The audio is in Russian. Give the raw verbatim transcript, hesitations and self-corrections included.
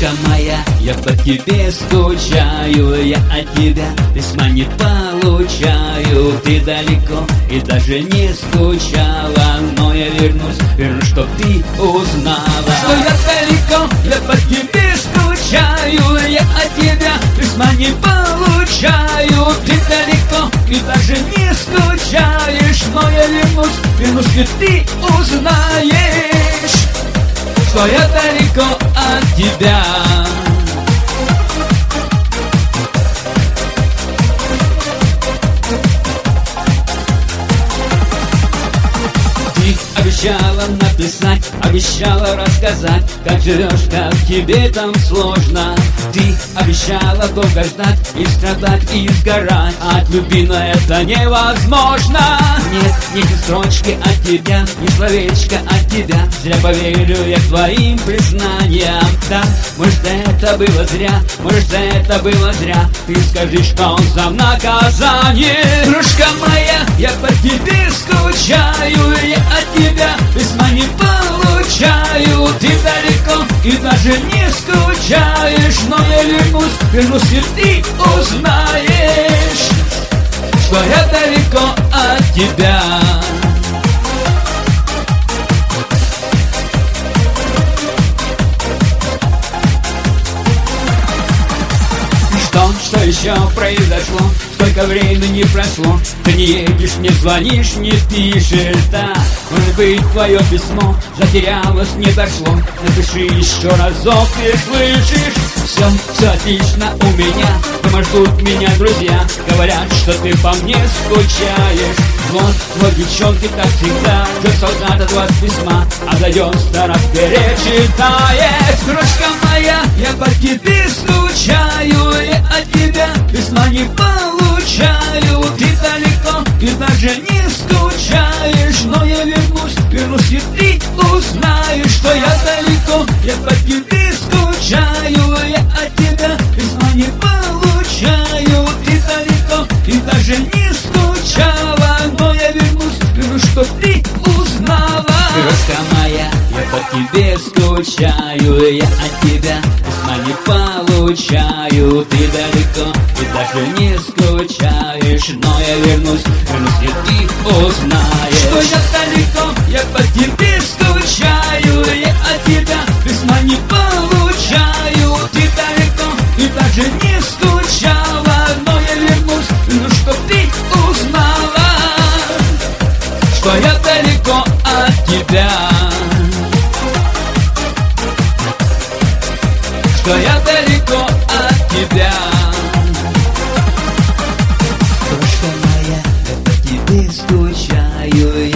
Крошка моя, я по тебе скучаю, я от тебя письма не получаю. Ты далеко и даже не скучала, но я вернусь, вернусь, чтоб ты узнала, что я далеко, я по тебе скучаю, я от тебя письма не получаю. Ты далеко и даже не скучаешь, но я вернусь, вернусь, и ты узнаешь, что я далеко от тебя. Ты обещала написать, обещала рассказать, как живешь, как тебе там сложно. Ты обещала долго ждать и страдать, и сгорать от любви, но это невозможно. Нет ни строчки от тебя, ни словечка от тебя. Зря поверю я твоим признаниям. Да, может, это было зря, может, это было зря. Ты скажи, что за наказание. Дружка моя, я по тебе скучаю, я от тебя письма не получаю. Ты далеко и даже не скучаешь, но я вернусь, вернусь, и ты узнаешь, что я далеко от тебя. Что, что еще произошло? Сколько времени прошло? Ты не едешь, не звонишь, не пишешь, да. Может быть, твое письмо затерялось, не дошло. Напиши еще разок, ты слышишь? Все, все отлично у меня, дома ждут меня друзья. Говорят, что ты по мне скучаешь. Вот, вот девчонки, как всегда, ждет солдат от вас письма, а дойдет старак перечитает. Крошка моя, я по тебе скучаю, я от тебя письма не получаю. Ты далеко и даже не скучаешь, но я вернусь, вернусь, и ты узнаешь, что я далеко, я по тебе скучаю, я от тебя письма не получаю. Ты далеко и даже не скучала, но я вернусь, вернусь, что ты узнала. Крошка моя, я по тебе скучаю, я от тебя письма не получаю. Ты далеко и даже не скучаешь, но я вернусь, вернусь, и ты узнаешь, что я далеко, я по тебе скучаю, я от тебя письма не получаю. Ты далеко и даже не скучала, но я вернусь, вернусь, чтоб ты узнала, что я далеко от тебя, что я далеко от тебя. Крошка моя, я по тебе скучаю,